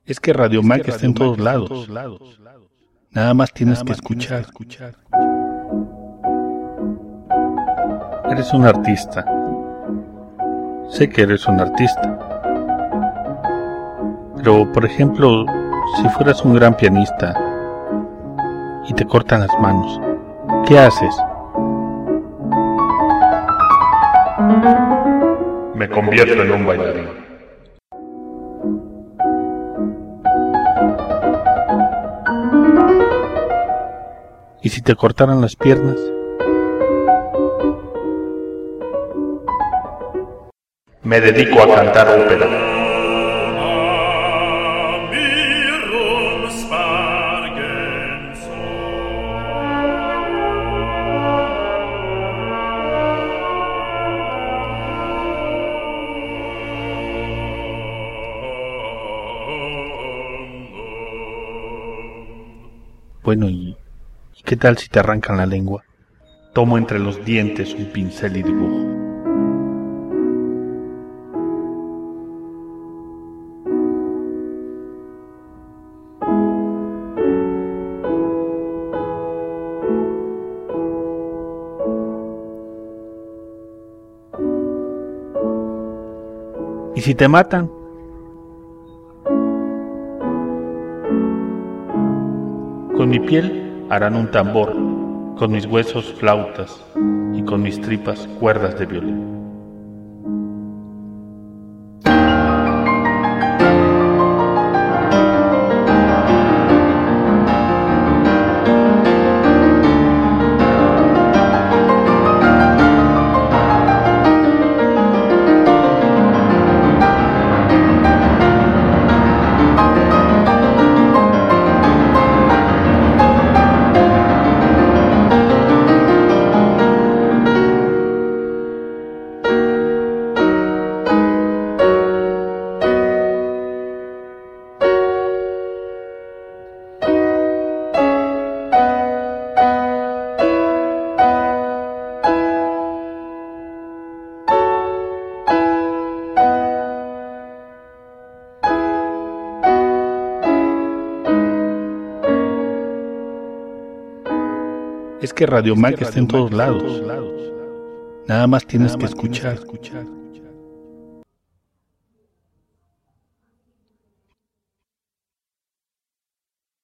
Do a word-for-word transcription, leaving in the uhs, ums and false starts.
Es que Radio Mac está en todos lados. Nada más tienes que escuchar. Eres un artista. Sé que eres un artista. Pero, por ejemplo, si fueras un gran pianista y te cortan las manos, ¿qué haces? Me convierto en un bailarín. ¿Y si te cortaran las piernas? Me dedico a cantar ópera. Bueno, ¿y, ¿y qué tal si te arrancan la lengua? Tomo entre los dientes un pincel y dibujo. ¿Y si te matan? Con mi piel harán un tambor, con mis huesos flautas y con mis tripas cuerdas de violín. Es que Radio Mac está en todos lados. Nada más tienes que escuchar.